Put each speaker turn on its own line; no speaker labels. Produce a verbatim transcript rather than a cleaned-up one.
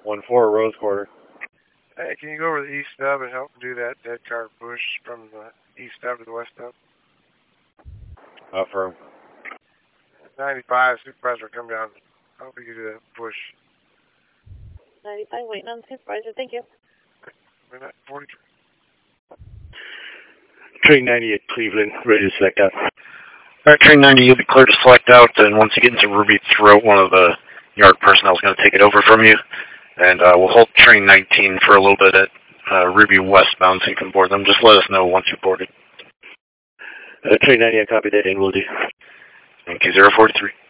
one four, Rose Quarter.
Hey, can you go over the east stub and help do that dead car push from the east stub to the west stub?
Affirm.
ninety-five, supervisor, come down. Help you do that push.
ninety-five, waiting on the supervisor. Thank you.
Minute forty-three.
Train ninety at Cleveland, ready to select out.
All right, Train ninety, you'll be clear to select out, and once you get into Ruby Throat, one of the yard personnel is going to take it over from you. And uh, we'll hold Train nineteen for a little bit at uh, Ruby westbound so you can board them. Just let us know once you've boarded.
Uh, Train ninety, I copy that and will do.
Thank you, zero forty-three.